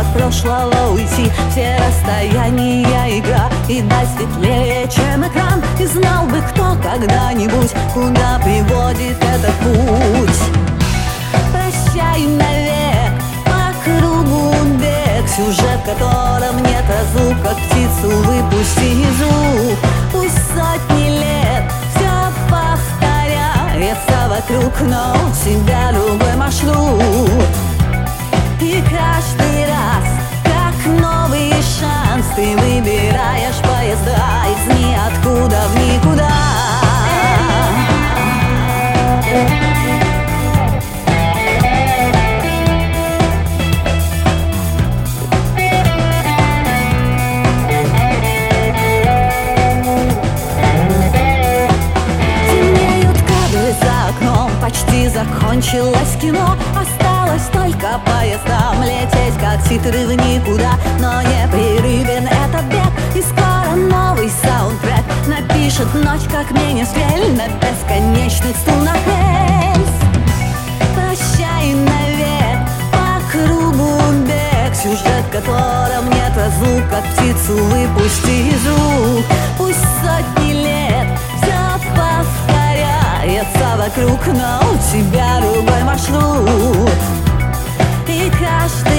от прошлого уйти. Все расстояния игра, и даль светлее, чем экран. И знал бы кто когда-нибудь, куда приводит этот путь. Прощай навек, по кругу бег, сюжет, в котором нет разлук, как птицу выпусти из рук. Пусть сотни лет все повторяется вокруг, но у тебя другой маршрут. И каждый раз, как новый шанс, ты выбираешь поезда из ниоткуда в никуда. Почти закончилось кино, осталось только поездам лететь, как титры в никуда. Но непрерывен этот бег, и скоро новый саундтрек напишет ночь, как менестрель на бесконечных струнах рельс. Прощай навек, по кругу бег, сюжет, в котором нет разлук, как птицу выпусти из рук. Пусть сотни лет все повторяется вокруг, но у тебя другой маршрут. И каждый